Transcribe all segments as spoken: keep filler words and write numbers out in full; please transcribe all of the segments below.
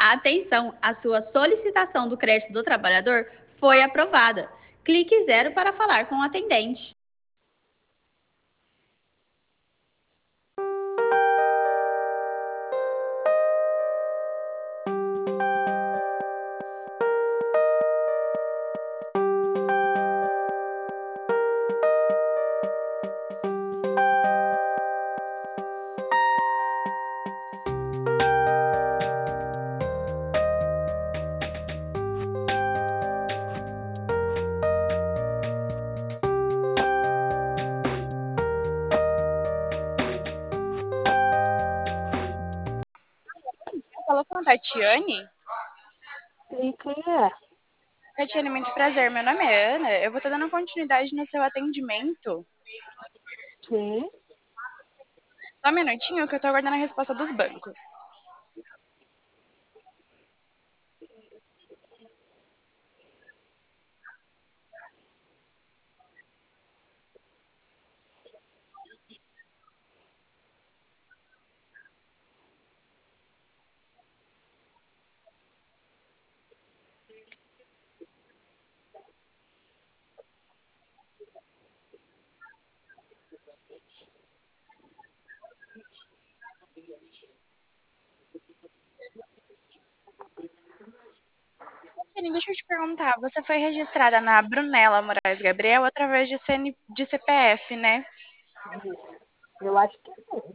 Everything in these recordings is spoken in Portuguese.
Atenção, a sua solicitação do crédito do trabalhador foi aprovada. Clique zero para falar com o atendente. Falou com a Tatiane? E quem é? Tatiane, muito prazer. Meu nome é Ana. Eu vou estar dando continuidade no seu atendimento. Sim. Só um minutinho que eu tô aguardando a resposta dos bancos. Tatiane, deixa eu te perguntar. Você foi registrada na Brunella Moraes Gabriel através de, C N... de C P F, né? Isso. Eu acho que sim.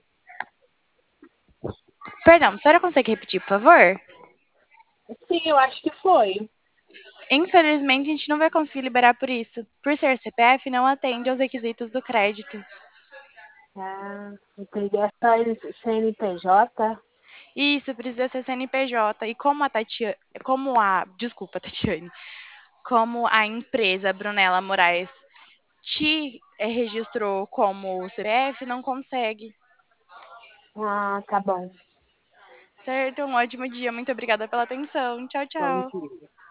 Perdão, a senhora consegue repetir, por favor? Sim, eu acho que foi. Infelizmente, a gente não vai conseguir liberar por isso. Por ser C P F, não atende aos requisitos do crédito. Ah, entendi. Essa C N P J? Isso, precisa ser C N P J. E como a Tatiane, como a, desculpa, Tatiane, como a empresa Brunella Moraes te eh, registrou como C P F, não consegue. Ah, tá bom. Certo? Um ótimo dia. Muito obrigada pela atenção. Tchau, Bom tchau. dia.